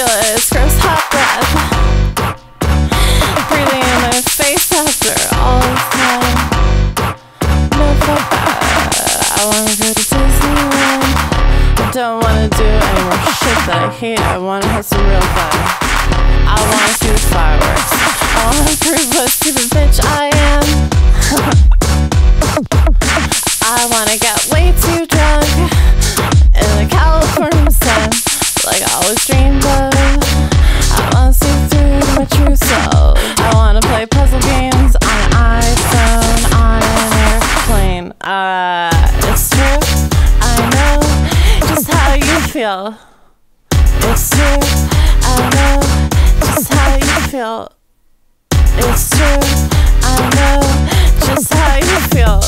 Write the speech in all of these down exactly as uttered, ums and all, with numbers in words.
is gross hot breath, breathing in my face after all this time. No, fuck that. I wanna go to Disneyland. I don't wanna do any more shit that I hate. I wanna have some real fun. I wanna see the fireworks. I wanna prove what a stupid bitch I am. I wanna get way too drunk in the California sun, like I always dreamed of. I wanna see through my true self. I wanna play puzzle games on an iPhone, on an airplane. Uh, it's true, I know just how you feel. It's true, I know just how you feel. It's true, I know just how you feel.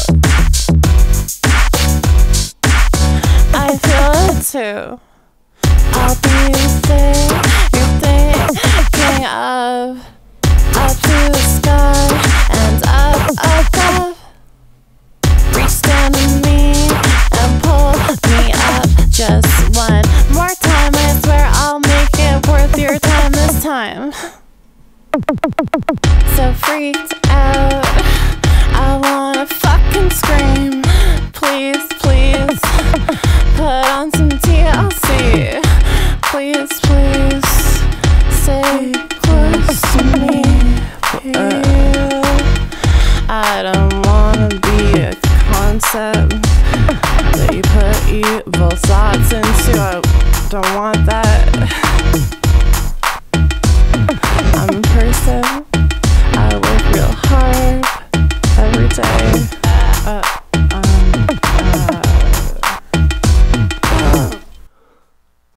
I feel it too. I'll be the thing you're thinking of. Up to the sky and up above. Reach down to me and pull me up just one more time. I swear I'll make it worth your time this time. So freaked out, I wanna fucking scream. Please, please, put on some T L C. Please, please, stay close to me. Uh, I don't wanna be a concept that you put evil thoughts into. I don't want that. I'm a person